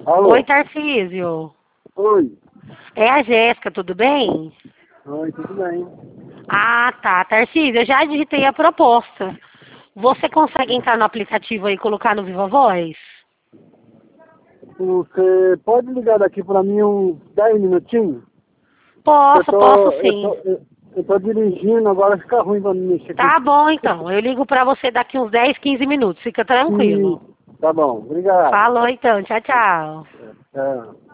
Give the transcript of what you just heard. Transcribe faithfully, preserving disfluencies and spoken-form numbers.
Alô? Oi, Tarcísio. Oi. É a Jéssica, tudo bem? Oi, tudo bem? Ah, tá. Tarcísio, eu já digitei a proposta. Você consegue entrar no aplicativo aí e colocar no Viva Voz? Você pode ligar daqui pra mim uns dez minutinhos? Eu Posso, tô, posso eu tô, sim. eu, eu tô dirigindo, agora fica ruim pra mim mexer aqui. Tá bom, então. Eu ligo pra você daqui uns dez, quinze minutos. Fica E, tranquilo. tá bom, obrigado. Falou, então. Tchau, tchau. É.